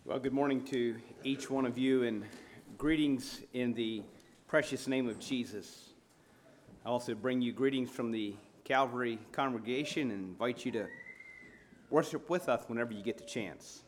Well, good morning to each one of you, and greetings in the precious name of Jesus. I also bring you greetings from the Calvary congregation and invite you to worship with us whenever you get the chance.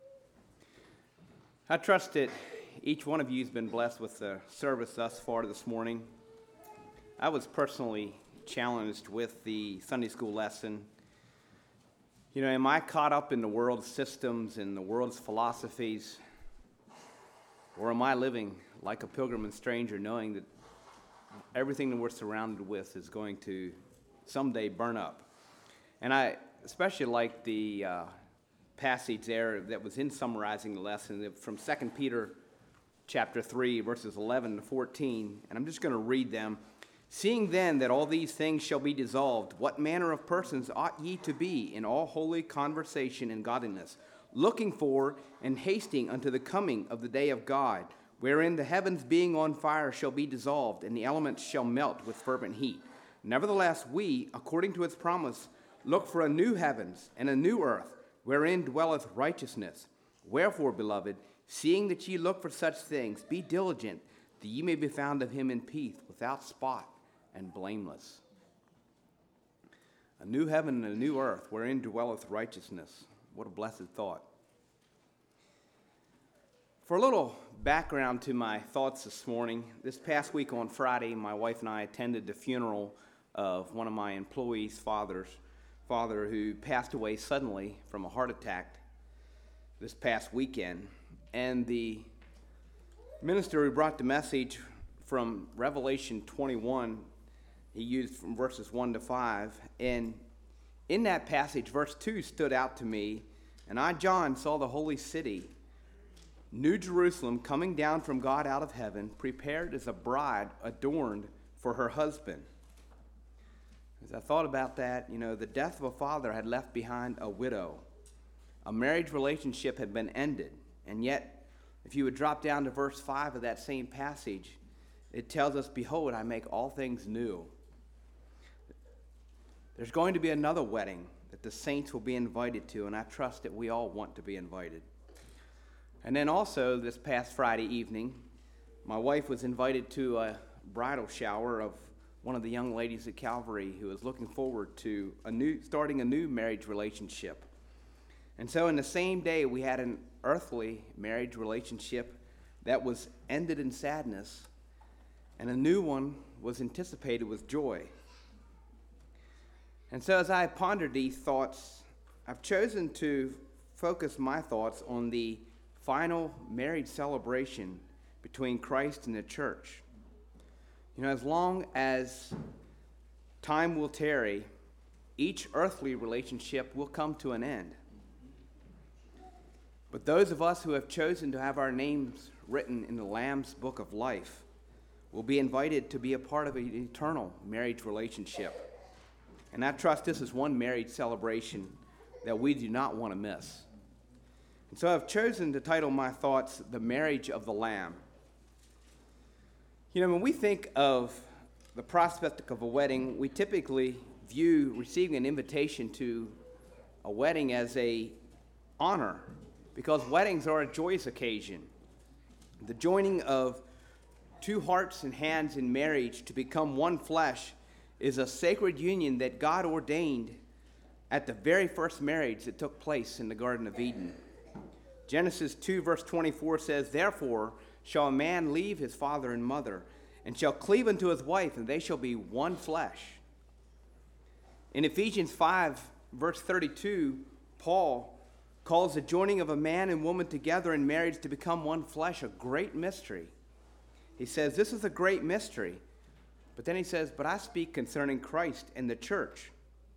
I trust that each one of you has been blessed with the service thus far this morning. I was personally challenged with the Sunday school lesson. You know, am I caught up in the world's systems and the world's philosophies? Or am I living like a pilgrim and stranger, knowing that everything that we're surrounded with is going to someday burn up? And I especially like the passage there that was in summarizing the lesson from 2 Peter chapter 3, verses 11 to 14. And I'm just going to read them. Seeing then that all these things shall be dissolved, what manner of persons ought ye to be in all holy conversation and godliness, looking for and hasting unto the coming of the day of God, wherein the heavens being on fire shall be dissolved, and the elements shall melt with fervent heat. Nevertheless, we, according to its promise, look for a new heavens and a new earth, wherein dwelleth righteousness. Wherefore, beloved, seeing that ye look for such things, be diligent, that ye may be found of him in peace, without spot, and blameless. A new heaven and a new earth wherein dwelleth righteousness. What a blessed thought. For a little background to my thoughts this morning, this past week on Friday, my wife and I attended the funeral of one of my employees' father who passed away suddenly from a heart attack this past weekend. And the minister who brought the message from Revelation 21, he used from verses 1 to 5, and in that passage, verse 2 stood out to me, and I, John, saw the holy city, New Jerusalem, coming down from God out of heaven, prepared as a bride adorned for her husband. As I thought about that, you know, the death of a father had left behind a widow. A marriage relationship had been ended, and yet, if you would drop down to verse 5 of that same passage, it tells us, behold, I make all things new. There's going to be another wedding that the saints will be invited to, and I trust that we all want to be invited. And then also, this past Friday evening, my wife was invited to a bridal shower of one of the young ladies at Calvary who was looking forward to starting a new marriage relationship. And so in the same day, we had an earthly marriage relationship that was ended in sadness, and a new one was anticipated with joy. And so as I pondered these thoughts, I've chosen to focus my thoughts on the final marriage celebration between Christ and the church. You know, as long as time will tarry, each earthly relationship will come to an end. But those of us who have chosen to have our names written in the Lamb's Book of Life will be invited to be a part of an eternal marriage relationship. And I trust this is one marriage celebration that we do not want to miss. And so I've chosen to title my thoughts, The Marriage of the Lamb. You know, when we think of the prospect of a wedding, we typically view receiving an invitation to a wedding as an honor, because weddings are a joyous occasion. The joining of two hearts and hands in marriage to become one flesh is a sacred union that God ordained at the very first marriage that took place in the Garden of Eden. Genesis 2 verse 24 says, Therefore shall a man leave his father and mother, and shall cleave unto his wife, and they shall be one flesh. In Ephesians 5 verse 32, Paul calls the joining of a man and woman together in marriage to become one flesh a great mystery. He says, this is a great mystery. But then he says, but I speak concerning Christ and the church.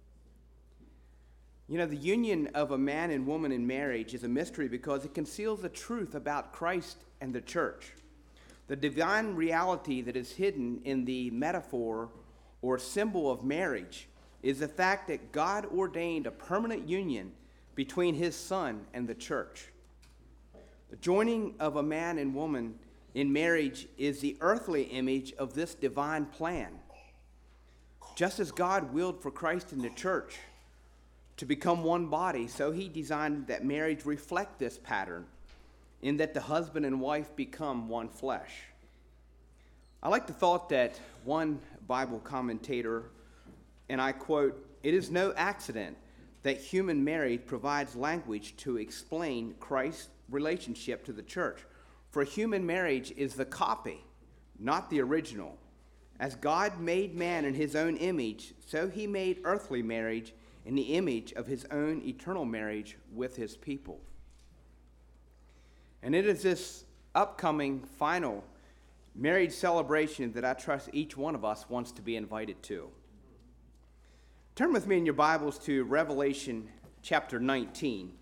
You know, the union of a man and woman in marriage is a mystery because it conceals the truth about Christ and the church. The divine reality that is hidden in the metaphor or symbol of marriage is the fact that God ordained a permanent union between his Son and the church. The joining of a man and woman in marriage is the earthly image of this divine plan. Just as God willed for Christ and the church to become one body, so he designed that marriage reflect this pattern. in that the husband and wife become one flesh. I like the thought that one Bible commentator, and I quote, "It is no accident that human marriage provides language to explain Christ's relationship to the church. For human marriage is the copy, not the original. As God made man in his own image, so he made earthly marriage in the image of his own eternal marriage with his people." And it is this upcoming final marriage celebration that I trust each one of us wants to be invited to. Turn with me in your Bibles to Revelation chapter 19.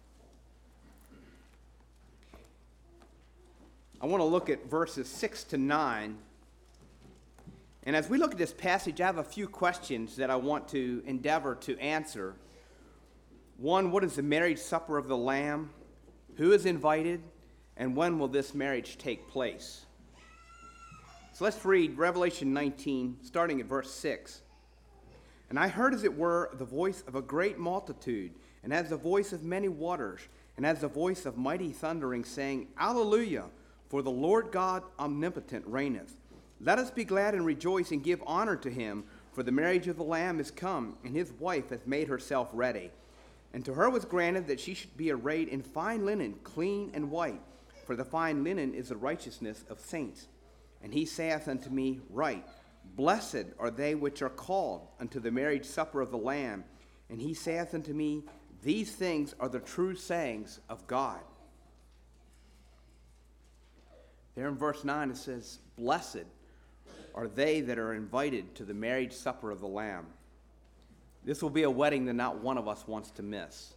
I want to look at verses 6 to 9. And as we look at this passage, I have a few questions that I want to endeavor to answer. One, what is the marriage supper of the Lamb? Who is invited? And when will this marriage take place? So let's read Revelation 19, starting at verse 6. "And I heard, as it were, the voice of a great multitude, and as the voice of many waters, and as the voice of mighty thundering, saying, Alleluia, for the Lord God omnipotent reigneth. Let us be glad and rejoice and give honor to him, for the marriage of the Lamb is come, and his wife hath made herself ready. And to her was granted that she should be arrayed in fine linen, clean and white, for the fine linen is the righteousness of saints. And he saith unto me, Write, Blessed are they which are called unto the marriage supper of the Lamb. And he saith unto me, These things are the true sayings of God." There in verse 9 it says, "Blessed are they that are invited to the marriage supper of the Lamb." This will be a wedding that not one of us wants to miss.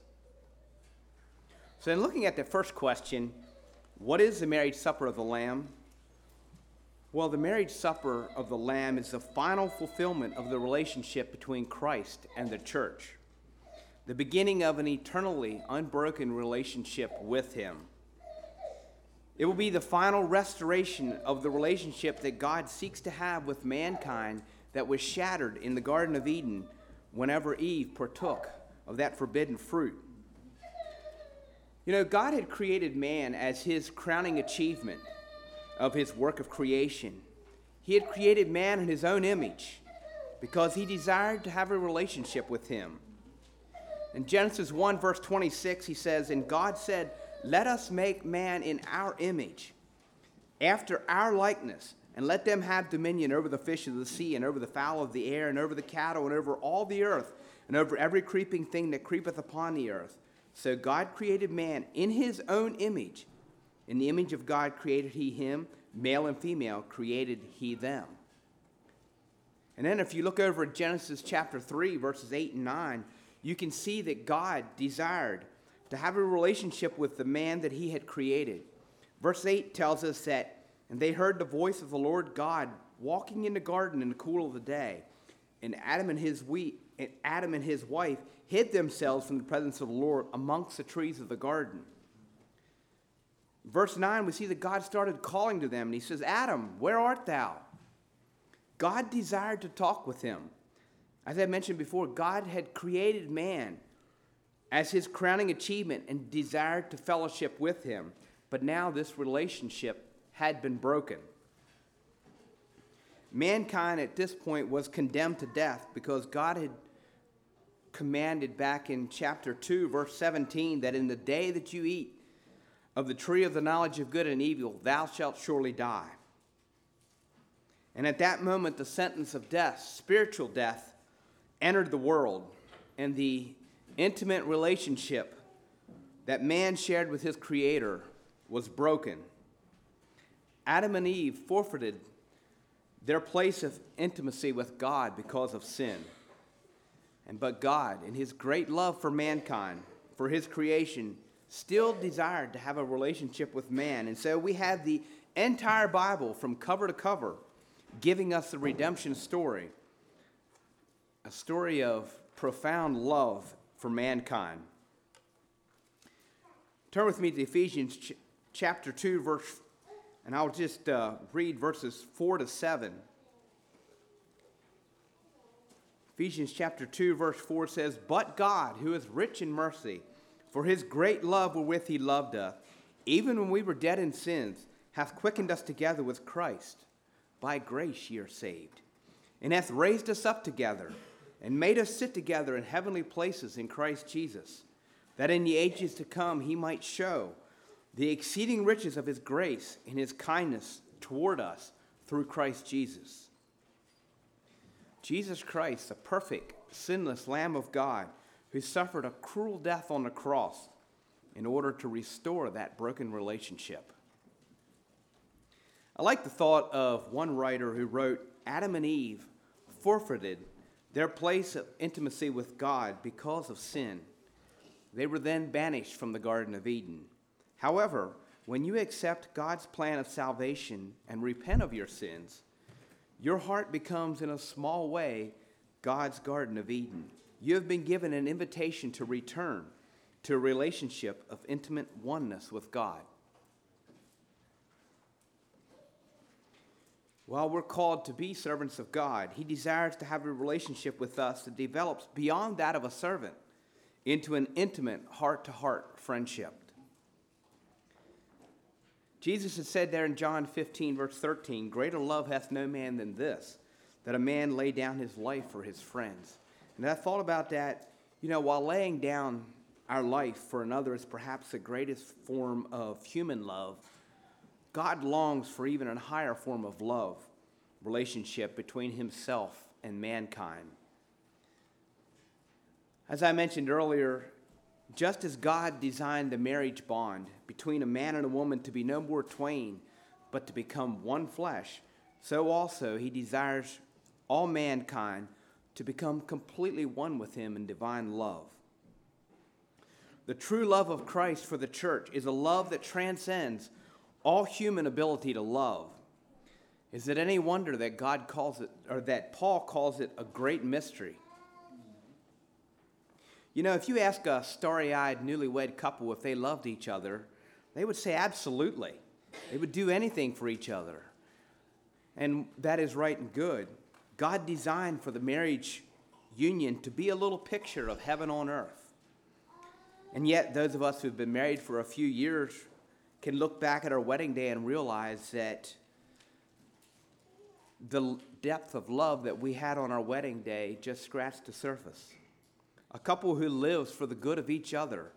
So in looking at the first question, what is the marriage supper of the Lamb? Well, the marriage supper of the Lamb is the final fulfillment of the relationship between Christ and the church, the beginning of an eternally unbroken relationship with him. It will be the final restoration of the relationship that God seeks to have with mankind that was shattered in the Garden of Eden whenever Eve partook of that forbidden fruit. You know, God had created man as his crowning achievement of his work of creation. He had created man in his own image because he desired to have a relationship with him. In Genesis 1, verse 26, he says, "And God said, Let us make man in our image, after our likeness, and let them have dominion over the fish of the sea, and over the fowl of the air, and over the cattle, and over all the earth, and over every creeping thing that creepeth upon the earth. So God created man in his own image. In the image of God created he him, male and female created he them." And then if you look over at Genesis chapter 3, verses 8 and 9, you can see that God desired to have a relationship with the man that he had created. Verse 8 tells us that, "And they heard the voice of the Lord God walking in the garden in the cool of the day. And Adam and his wife hid themselves from the presence of the Lord amongst the trees of the garden." Verse 9, we see that God started calling to them, and he says, "Adam, where art thou?" God desired to talk with him. As I mentioned before, God had created man as his crowning achievement and desired to fellowship with him. But now this relationship had been broken. Mankind at this point was condemned to death because God had commanded back in chapter 2, verse 17, that in the day that you eat of the tree of the knowledge of good and evil, thou shalt surely die. And at that moment, the sentence of death, spiritual death, entered the world, and the intimate relationship that man shared with his Creator was broken. Adam and Eve forfeited their place of intimacy with God because of sin. But God, in his great love for mankind, for his creation, still desired to have a relationship with man. And so we have the entire Bible from cover to cover giving us the redemption story, a story of profound love for mankind. Turn with me to Ephesians chapter 2, and I'll just read verses 4 to 7. Ephesians chapter 2, verse 4 says, "But God, who is rich in mercy, for his great love wherewith he loved us, even when we were dead in sins, hath quickened us together with Christ. By grace ye are saved, and hath raised us up together, and made us sit together in heavenly places in Christ Jesus, that in the ages to come he might show the exceeding riches of his grace and his kindness toward us through Christ Jesus. Jesus Christ, the perfect, sinless Lamb of God, who suffered a cruel death on the cross in order to restore that broken relationship. I like the thought of one writer who wrote, Adam and Eve forfeited their place of intimacy with God because of sin. They were then banished from the Garden of Eden. However, when you accept God's plan of salvation and repent of your sins, your heart becomes, in a small way, God's Garden of Eden. You have been given an invitation to return to a relationship of intimate oneness with God. While we're called to be servants of God, he desires to have a relationship with us that develops beyond that of a servant into an intimate heart-to-heart friendship. Jesus had said there in John 15, verse 13, greater love hath no man than this, that a man lay down his life for his friends. And I thought about that, while laying down our life for another is perhaps the greatest form of human love, God longs for even a higher form of love, relationship between himself and mankind. As I mentioned earlier, just as God designed the marriage bond between a man and a woman to be no more twain, but to become one flesh, so also he desires all mankind to become completely one with him in divine love. The true love of Christ for the church is a love that transcends all human ability to love. Is it any wonder that God calls it, or that Paul calls it, a great mystery? If you ask a starry-eyed newlywed couple if they loved each other, they would say absolutely. They would do anything for each other. And that is right and good. God designed for the marriage union to be a little picture of heaven on earth. And yet, those of us who've been married for a few years can look back at our wedding day and realize that the depth of love that we had on our wedding day just scratched the surface. A couple who lives for the good of each other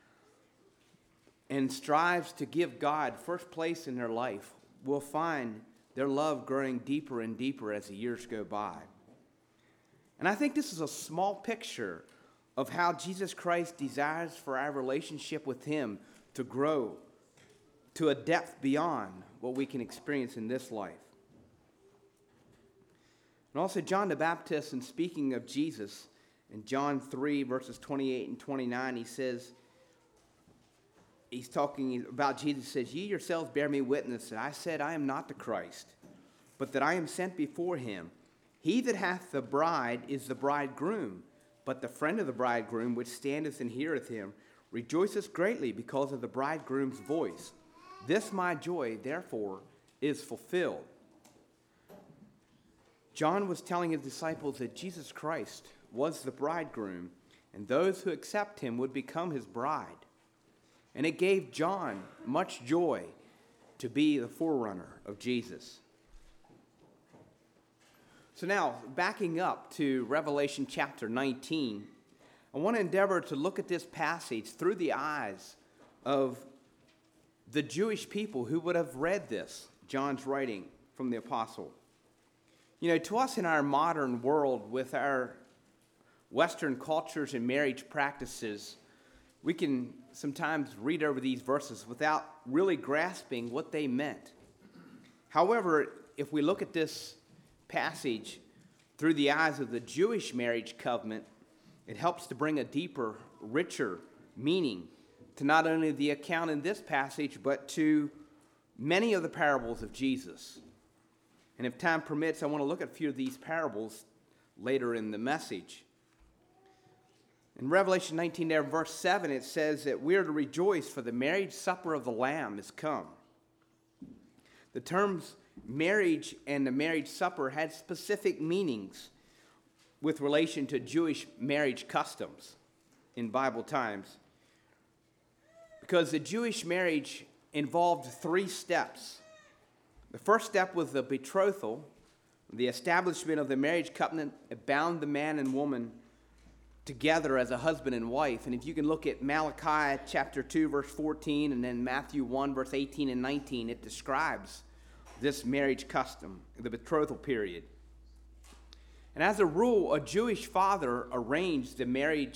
and strives to give God first place in their life will find their love growing deeper and deeper as the years go by. And I think this is a small picture of how Jesus Christ desires for our relationship with him to grow to a depth beyond what we can experience in this life. And also John the Baptist, in speaking of Jesus, in John 3, verses 28 and 29, he's talking about Jesus, says, ye yourselves bear me witness that I said I am not the Christ, but that I am sent before him. He that hath the bride is the bridegroom, but the friend of the bridegroom, which standeth and heareth him, rejoiceth greatly because of the bridegroom's voice. This my joy, therefore, is fulfilled. John was telling his disciples that Jesus Christ was the bridegroom, and those who accept him would become his bride. And it gave John much joy to be the forerunner of Jesus. So now, backing up to Revelation chapter 19, I want to endeavor to look at this passage through the eyes of the Jewish people who would have read this, John's writing from the apostle. To us in our modern world, with our Western cultures and marriage practices, we can sometimes read over these verses without really grasping what they meant. However, if we look at this passage through the eyes of the Jewish marriage covenant, it helps to bring a deeper, richer meaning to not only the account in this passage, but to many of the parables of Jesus. And if time permits, I want to look at a few of these parables later in the message. In Revelation 19, there, verse 7, it says that we are to rejoice, for the marriage supper of the Lamb is come. The terms marriage and the marriage supper had specific meanings with relation to Jewish marriage customs in Bible times. Because the Jewish marriage involved 3 steps. The first step was the betrothal, the establishment of the marriage covenant. It bound the man and woman together as a husband and wife. And if you can look at Malachi chapter 2, verse 14, and then Matthew 1, verse 18 and 19, it describes this marriage custom, the betrothal period. And as a rule, a Jewish father arranged the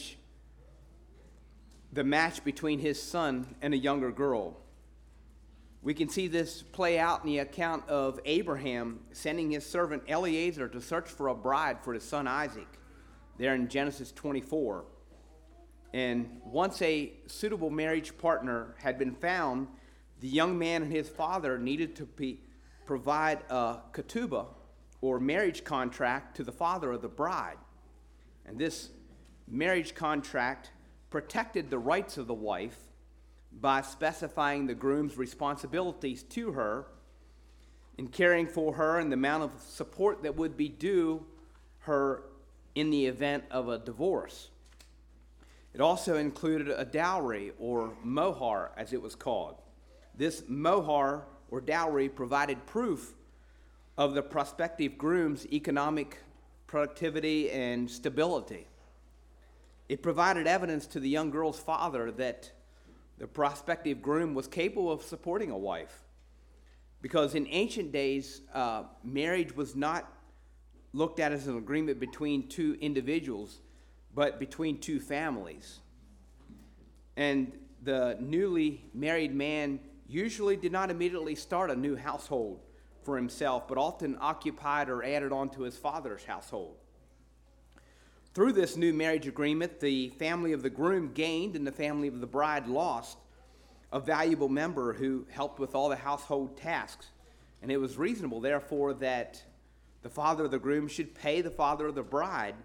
match between his son and a younger girl. We can see this play out in the account of Abraham sending his servant Eliezer to search for a bride for his son Isaac, there in Genesis 24. And once a suitable marriage partner had been found, the young man and his father needed to provide a ketubah, or marriage contract, to the father of the bride. And this marriage contract protected the rights of the wife by specifying the groom's responsibilities to her in caring for her and the amount of support that would be due her in the event of a divorce. It also included a dowry, or mohar as it was called. This mohar or dowry provided proof of the prospective groom's economic productivity and stability. It provided evidence to the young girl's father that the prospective groom was capable of supporting a wife. Because in ancient days, marriage was not looked at as an agreement between 2 individuals, but between 2 families. And the newly married man usually did not immediately start a new household for himself, but often occupied or added on to his father's household. Through this new marriage agreement, the family of the groom gained and the family of the bride lost a valuable member who helped with all the household tasks. And it was reasonable, therefore, that the father of the groom should pay the father of the bride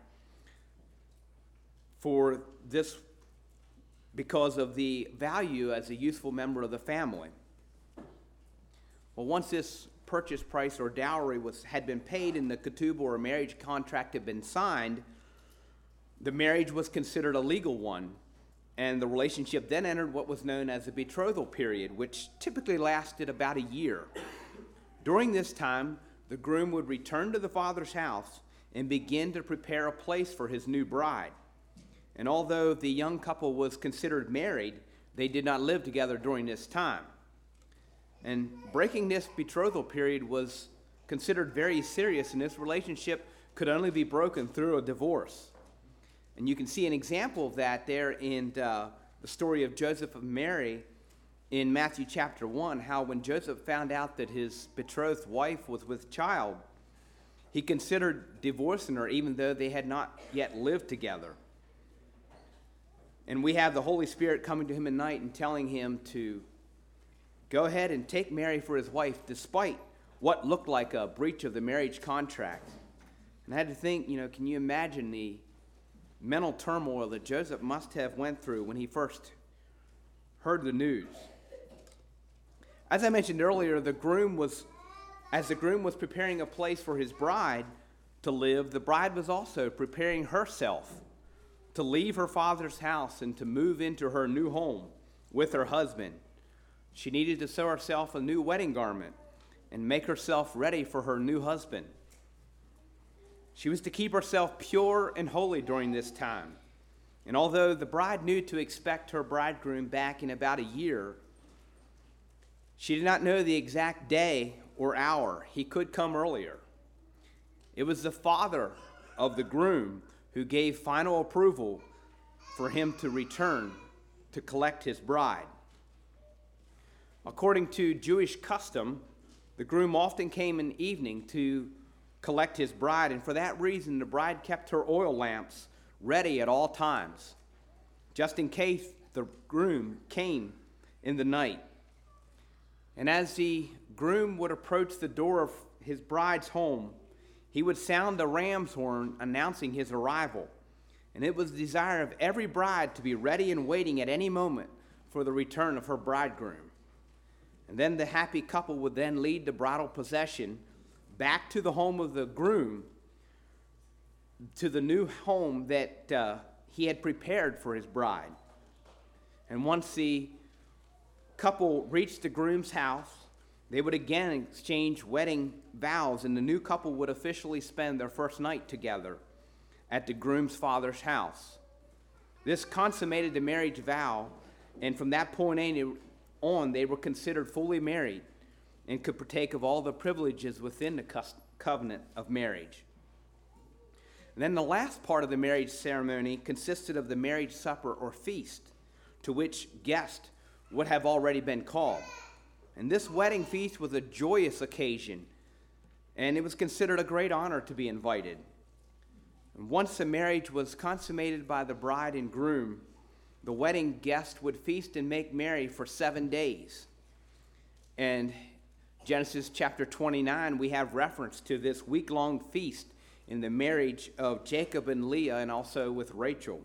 for this because of the value as a useful member of the family. Well, once this purchase price or dowry had been paid and the ketubah or marriage contract had been signed, the marriage was considered a legal one, and the relationship then entered what was known as a betrothal period, which typically lasted about a year. During this time, the groom would return to the father's house and begin to prepare a place for his new bride. And although the young couple was considered married, they did not live together during this time. And breaking this betrothal period was considered very serious, and this relationship could only be broken through a divorce. And you can see an example of that there in the story of Joseph and Mary in Matthew chapter 1, how when Joseph found out that his betrothed wife was with child, he considered divorcing her even though they had not yet lived together. And we have the Holy Spirit coming to him at night and telling him to go ahead and take Mary for his wife despite what looked like a breach of the marriage contract. And I had to think, can you imagine the mental turmoil that Joseph must have went through when he first heard the news? As I mentioned earlier, as the groom was preparing a place for his bride to live, the bride was also preparing herself to leave her father's house and to move into her new home with her husband. She needed to sew herself a new wedding garment and make herself ready for her new husband. She was to keep herself pure and holy during this time. And although the bride knew to expect her bridegroom back in about a year, she did not know the exact day or hour. He could come earlier. It was the father of the groom who gave final approval for him to return to collect his bride. According to Jewish custom, the groom often came in the evening to collect his bride, and for that reason, the bride kept her oil lamps ready at all times, just in case the groom came in the night. And as the groom would approach the door of his bride's home, he would sound the ram's horn announcing his arrival. And it was the desire of every bride to be ready and waiting at any moment for the return of her bridegroom. And then the happy couple would then lead the bridal procession back to the home of the groom, to the new home that he had prepared for his bride. And once the couple reached the groom's house, they would again exchange wedding vows, and the new couple would officially spend their first night together at the groom's father's house. This consummated the marriage vow, and from that point on, they were considered fully married and could partake of all the privileges within the covenant of marriage. And then the last part of the marriage ceremony consisted of the marriage supper or feast, to which guests would have already been called. And this wedding feast was a joyous occasion, and it was considered a great honor to be invited. And once the marriage was consummated by the bride and groom, the wedding guest would feast and make merry for 7 days. And Genesis chapter 29, we have reference to this week-long feast in the marriage of Jacob and Leah, and also with Rachel.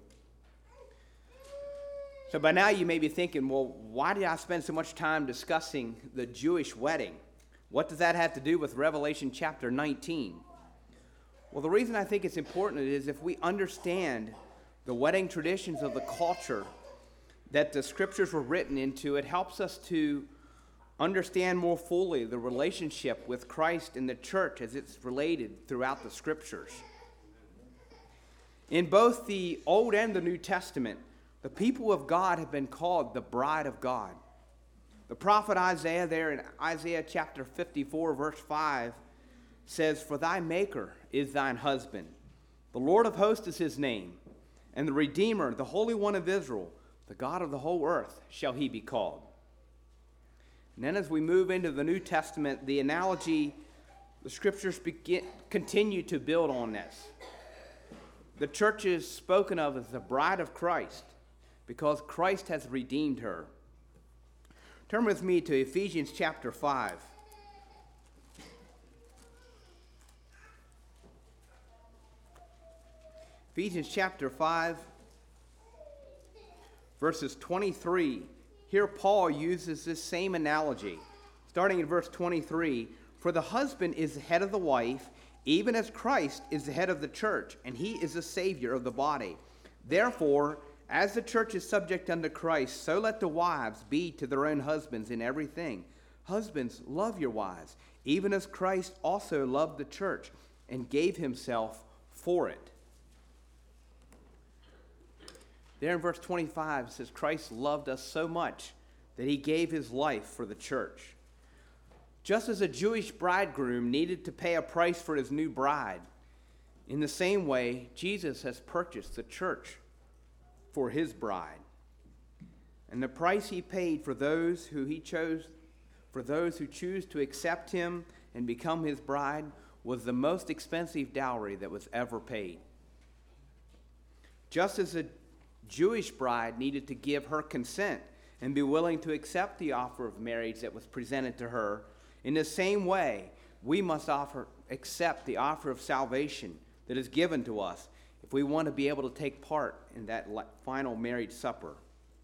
So by now you may be thinking, well, why did I spend so much time discussing the Jewish wedding? What does that have to do with Revelation chapter 19? Well, the reason I think it's important is if we understand the wedding traditions of the culture that the scriptures were written into, it helps us to understand more fully the relationship with Christ and the church as it's related throughout the scriptures. In both the Old and the New Testament, the people of God have been called the bride of God. The prophet Isaiah there in Isaiah chapter 54 verse 5 says, "For thy maker is thine husband. The Lord of hosts is his name. And the Redeemer, the Holy One of Israel, the God of the whole earth, shall he be called." And then as we move into the New Testament, the analogy, the scriptures continue to build on this. The church is spoken of as the bride of Christ because Christ has redeemed her. Turn with me to Ephesians chapter 5. Ephesians chapter 5, verses 23. Here Paul uses this same analogy. Starting in verse 23, "For the husband is the head of the wife, even as Christ is the head of the church, and he is the Savior of the body. Therefore, as the church is subject unto Christ, so let the wives be to their own husbands in everything. Husbands, love your wives, even as Christ also loved the church and gave himself for it." There in verse 25 it says, Christ loved us so much that he gave his life for the church. Just as a Jewish bridegroom needed to pay a price for his new bride, in the same way, Jesus has purchased the church for his bride. And the price he paid for those who he chose, for those who choose to accept him and become his bride, was the most expensive dowry that was ever paid. Just as a Jewish bride needed to give her consent and be willing to accept the offer of marriage that was presented to her, in the same way, we must accept the offer of salvation that is given to us if we want to be able to take part in that final marriage supper.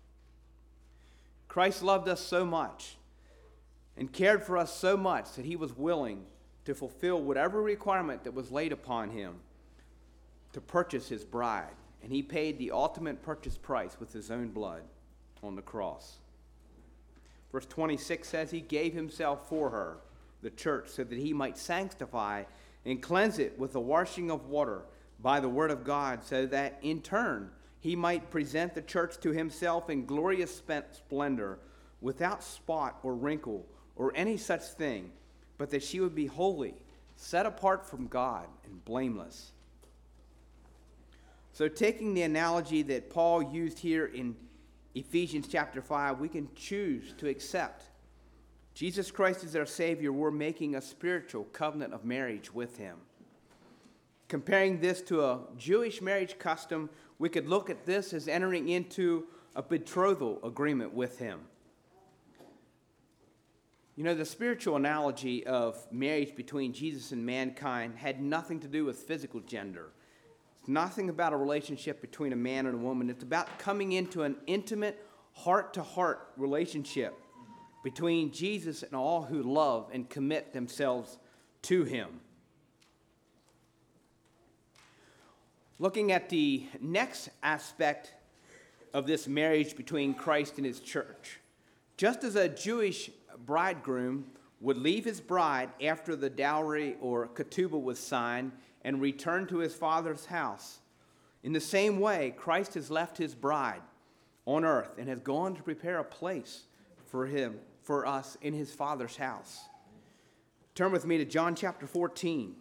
Christ loved us so much and cared for us so much that he was willing to fulfill whatever requirement that was laid upon him to purchase his bride. And he paid the ultimate purchase price with his own blood on the cross. Verse 26 says he gave himself for her, the church, so that he might sanctify and cleanse it with the washing of water by the word of God, so that in turn he might present the church to himself in glorious splendor, without spot or wrinkle or any such thing, but that she would be holy, set apart from God, and blameless. So taking the analogy that Paul used here in Ephesians chapter 5, we can choose to accept Jesus Christ is our Savior. We're making a spiritual covenant of marriage with him. Comparing this to a Jewish marriage custom, we could look at this as entering into a betrothal agreement with him. You know, the spiritual analogy of marriage between Jesus and mankind had nothing to do with physical gender. It's nothing about a relationship between a man and a woman. It's about coming into an intimate, heart-to-heart relationship between Jesus and all who love and commit themselves to him. Looking at the next aspect of this marriage between Christ and his church, Just as a Jewish bridegroom would leave his bride after the dowry or ketubah was signed and return to his father's house, in the same way, Christ has left his bride on earth and has gone to prepare a place for us in his Father's house. Turn with me to John chapter 14.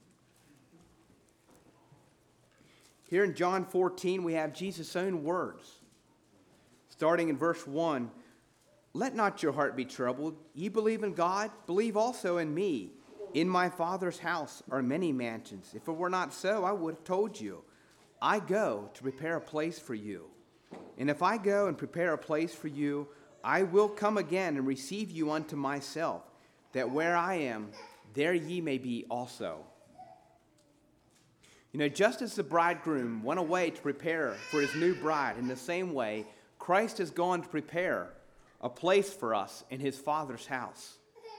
Here in John 14, we have Jesus' own words. Starting in verse 1, "Let not your heart be troubled. Ye believe in God, believe also in me. In my Father's house are many mansions. If it were not so, I would have told you. I go to prepare a place for you. And if I go and prepare a place for you, I will come again and receive you unto myself, that where I am, there ye may be also." You know, just as the bridegroom went away to prepare for his new bride, in the same way, Christ has gone to prepare a place for us in his Father's house.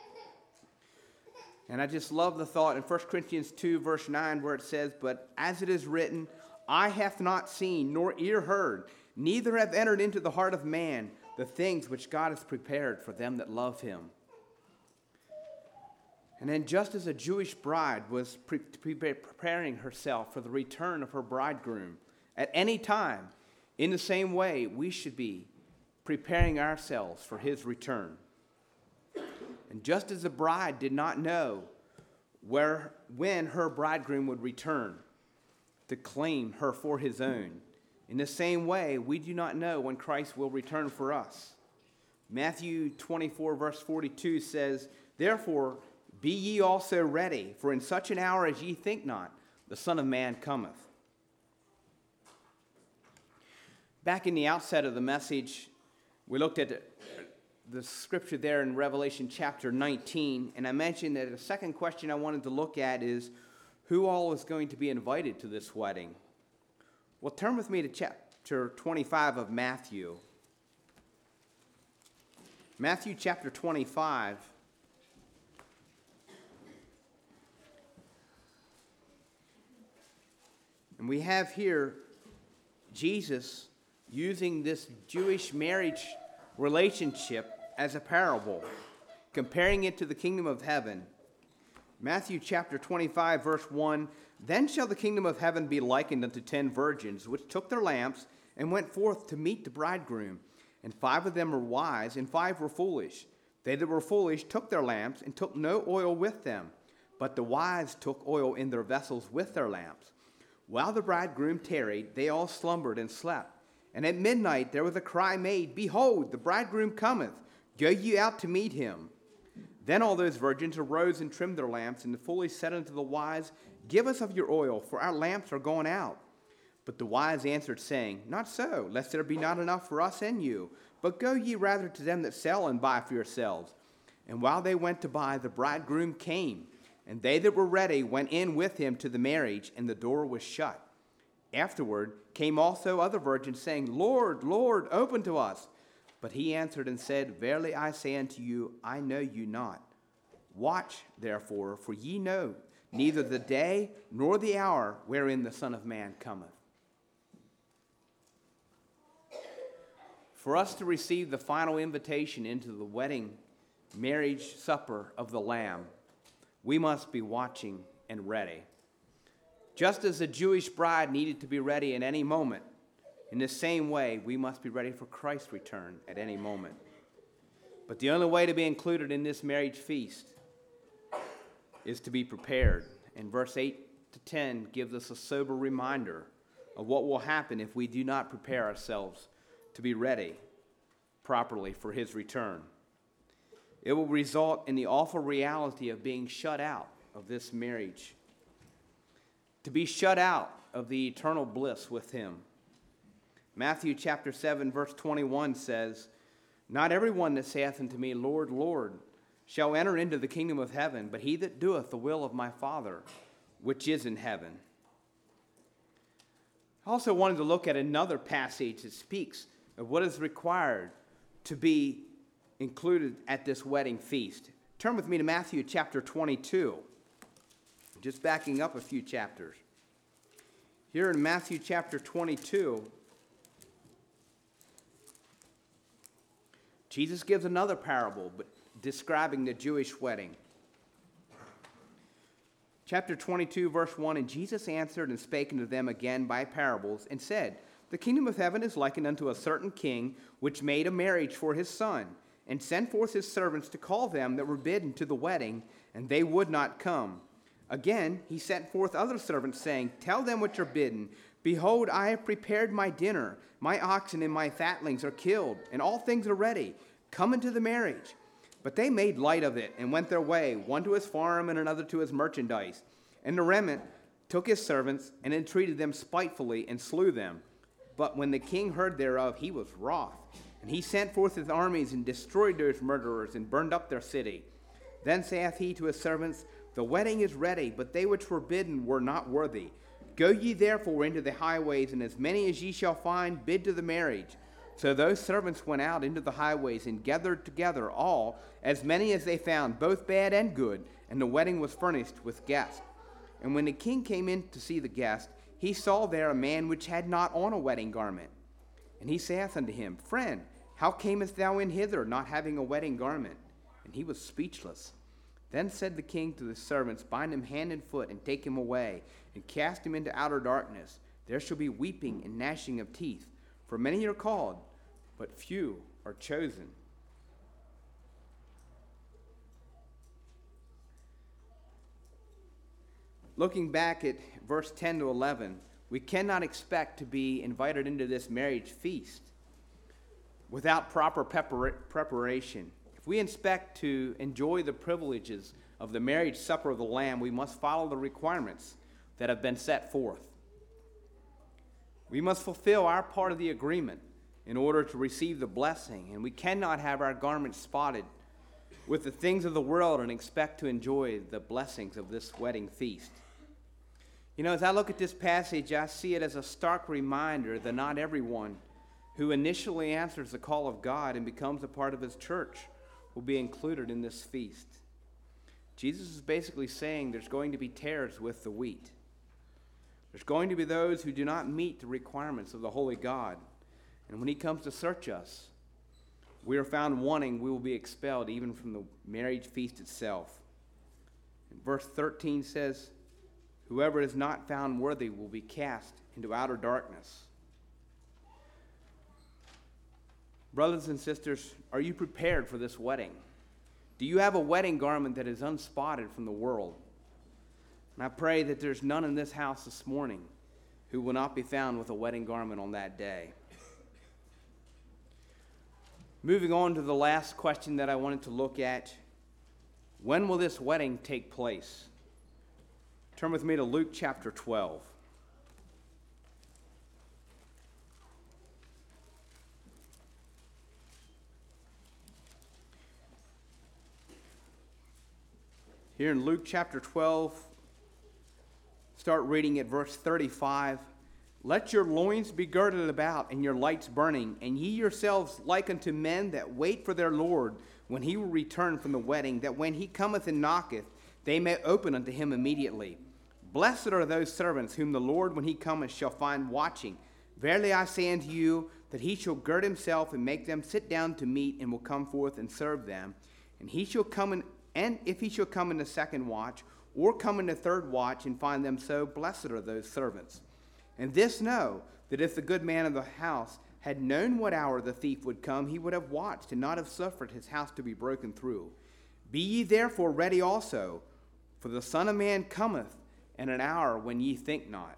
And I just love the thought in 1 Corinthians 2, verse 9, where it says, "But as it is written, eye hath not seen, nor ear heard, neither have entered into the heart of man the things which God has prepared for them that love him." And then just as a Jewish bride was preparing herself for the return of her bridegroom at any time, in the same way we should be preparing ourselves for his return. And just as the bride did not know when her bridegroom would return to claim her for his own, in the same way, we do not know when Christ will return for us. Matthew 24, verse 42 says, "Therefore be ye also ready, for in such an hour as ye think not, the Son of Man cometh." Back in the outset of the message, we looked at the scripture there in Revelation chapter 19, and I mentioned that the second question I wanted to look at is, who all is going to be invited to this wedding? Well, turn with me to chapter 25 of Matthew. Matthew chapter 25. And we have here Jesus using this Jewish marriage relationship as a parable, comparing it to the kingdom of heaven. Matthew chapter 25, verse 1, "Then shall the kingdom of heaven be likened unto 10 virgins, which took their lamps and went forth to meet the bridegroom. And 5 of them were wise, and 5 were foolish. They that were foolish took their lamps, and took no oil with them. But the wise took oil in their vessels with their lamps. While the bridegroom tarried, they all slumbered and slept. And at midnight there was a cry made, Behold, the bridegroom cometh. Go ye out to meet him. Then all those virgins arose and trimmed their lamps, and the foolish said unto the wise, Give us of your oil, for our lamps are gone out. But the wise answered, saying, Not so, lest there be not enough for us and you. But go ye rather to them that sell, and buy for yourselves. And while they went to buy, the bridegroom came. And they that were ready went in with him to the marriage, and the door was shut. Afterward came also other virgins, saying, Lord, Lord, open to us. But he answered and said, Verily I say unto you, I know you not. Watch, therefore, for ye know neither the day nor the hour wherein the Son of Man cometh. For us to receive the final invitation into the wedding marriage supper of the Lamb, we must be watching and ready. Just as the Jewish bride needed to be ready at any moment, in the same way, we must be ready for Christ's return at any moment. But the only way to be included in this marriage feast is to be prepared. And verse 8 to 10 gives us a sober reminder of what will happen if we do not prepare ourselves to be ready properly for his return. It will result in the awful reality of being shut out of this marriage, to be shut out of the eternal bliss with him. Matthew chapter 7, verse 21 says, Not everyone that saith unto me, Lord, Lord, shall enter into the kingdom of heaven, but he that doeth the will of my Father, which is in heaven. I also wanted to look at another passage that speaks of what is required to be included at this wedding feast. Turn with me to Matthew chapter 22, just backing up a few chapters. Here in Matthew chapter 22, Jesus gives another parable, but describing the Jewish wedding. Chapter 22, verse 1, And Jesus answered and spake unto them again by parables, and said, The kingdom of heaven is likened unto a certain king, which made a marriage for his son, and sent forth his servants to call them that were bidden to the wedding, and they would not come. Again, he sent forth other servants, saying, Tell them which are bidden, Behold, I have prepared my dinner. My oxen and my fatlings are killed, and all things are ready. Come into the marriage. But they made light of it, and went their way, one to his farm and another to his merchandise. And the remnant took his servants, and entreated them spitefully, and slew them. But when the king heard thereof, he was wroth. And he sent forth his armies, and destroyed those murderers, and burned up their city. Then saith he to his servants, The wedding is ready, but they which were bidden were not worthy. Go ye therefore into the highways, and as many as ye shall find, bid to the marriage. So those servants went out into the highways, and gathered together all, as many as they found, both bad and good, and the wedding was furnished with guests. And when the king came in to see the guest, he saw there a man which had not on a wedding garment. And he saith unto him, Friend, how camest thou in hither, not having a wedding garment? And he was speechless. Then said the king to the servants, Bind him hand and foot, and take him away, and cast him into outer darkness. There shall be weeping and gnashing of teeth. For many are called, but few are chosen. Looking back at verse 10 to 11, we cannot expect to be invited into this marriage feast without proper preparation. If we expect to enjoy the privileges of the marriage supper of the Lamb, we must follow the requirements that have been set forth. We must fulfill our part of the agreement in order to receive the blessing, and we cannot have our garments spotted with the things of the world and expect to enjoy the blessings of this wedding feast. You know, as I look at this passage, I see it as a stark reminder that not everyone who initially answers the call of God and becomes a part of his church will be included in this feast. Jesus is basically saying there's going to be tares with the wheat. There's going to be those who do not meet the requirements of the holy God. And when he comes to search us, we are found wanting, we will be expelled even from the marriage feast itself. And verse 13 says, Whoever is not found worthy will be cast into outer darkness. Brothers and sisters, are you prepared for this wedding? Do you have a wedding garment that is unspotted from the world? And I pray that there's none in this house this morning who will not be found with a wedding garment on that day. Moving on to the last question that I wanted to look at. When will this wedding take place? Turn with me to Luke chapter 12. Here in Luke chapter 12, start reading at verse 35. Let your loins be girded about, and your lights burning, and ye yourselves like unto men that wait for their Lord, when he will return from the wedding, that when he cometh and knocketh, they may open unto him immediately. Blessed are those servants whom the Lord, when he cometh, shall find watching. Verily I say unto you, that he shall gird himself and make them sit down to meat, and will come forth and serve them. And he shall come in, and if he shall come in the second watch, or come in the third watch, and find them so, blessed are those servants. And this know, that if the good man of the house had known what hour the thief would come, he would have watched, and not have suffered his house to be broken through. Be ye therefore ready also, for the Son of Man cometh in an hour when ye think not.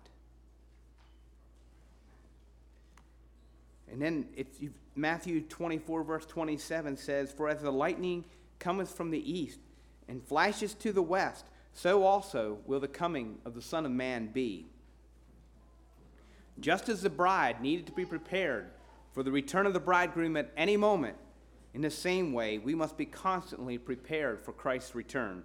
And then Matthew 24, verse 27 says, For as the lightning cometh from the east, and flashes to the west, so also will the coming of the Son of Man be. Just as the bride needed to be prepared for the return of the bridegroom at any moment, in the same way we must be constantly prepared for Christ's return.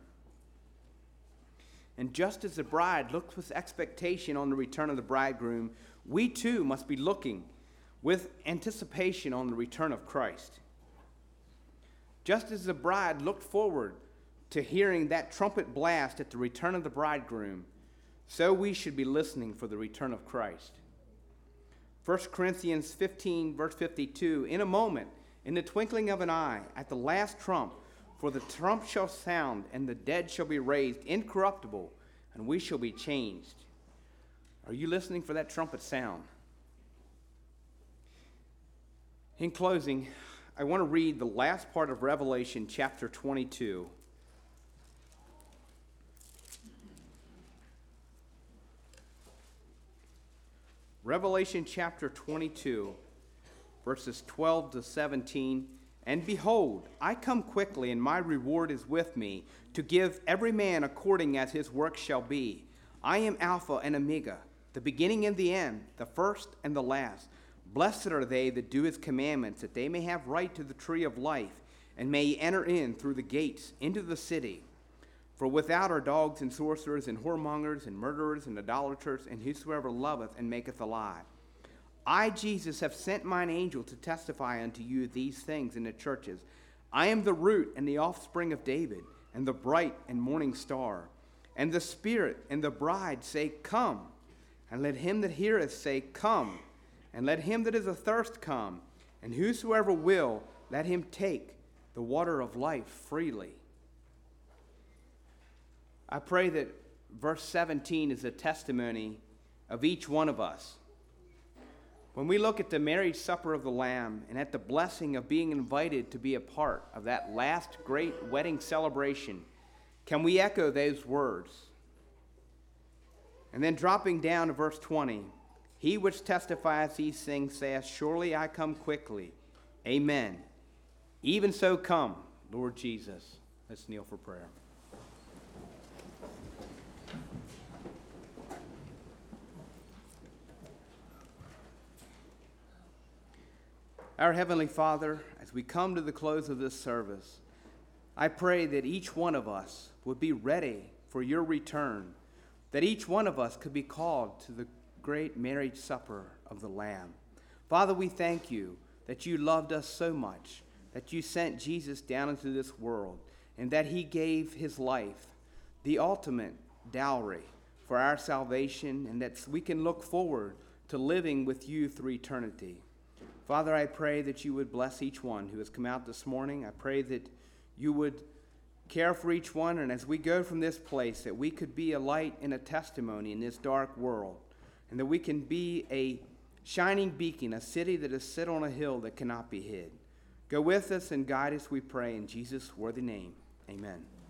And just as the bride looks with expectation on the return of the bridegroom, we too must be looking with anticipation on the return of Christ. Just as the bride looked forward to hearing that trumpet blast at the return of the bridegroom, so we should be listening for the return of Christ. 1 Corinthians 15, verse 52, In a moment, in the twinkling of an eye, at the last trump. For the trump shall sound, and the dead shall be raised incorruptible, and we shall be changed. Are you listening for that trumpet sound? In closing, I want to read the last part of Revelation chapter 22. Revelation chapter 22, verses 12 to 17. And behold, I come quickly, and my reward is with me, to give every man according as his work shall be. I am Alpha and Omega, the beginning and the end, the first and the last. Blessed are they that do his commandments, that they may have right to the tree of life, and may enter in through the gates into the city. For without are dogs and sorcerers and whoremongers and murderers and idolaters, and whosoever loveth and maketh a lie. I, Jesus, have sent mine angel to testify unto you these things in the churches. I am the root and the offspring of David, and the bright and morning star. And the Spirit and the bride say, Come. And let him that heareth say, Come. And let him that is athirst come. And whosoever will, let him take the water of life freely. I pray that verse 17 is a testimony of each one of us. When we look at the marriage supper of the Lamb and at the blessing of being invited to be a part of that last great wedding celebration, can we echo those words? And then dropping down to verse 20, he which testifies these things saith, Surely I come quickly. Amen. Even so come, Lord Jesus. Let's kneel for prayer. Our Heavenly Father, as we come to the close of this service, I pray that each one of us would be ready for your return, that each one of us could be called to the great marriage supper of the Lamb. Father, we thank you that you loved us so much, that you sent Jesus down into this world, and that he gave his life, the ultimate dowry for our salvation, and that we can look forward to living with you through eternity. Father, I pray that you would bless each one who has come out this morning. I pray that you would care for each one, and as we go from this place, that we could be a light and a testimony in this dark world, and that we can be a shining beacon, a city that is set on a hill that cannot be hid. Go with us and guide us, we pray, in Jesus' worthy name. Amen.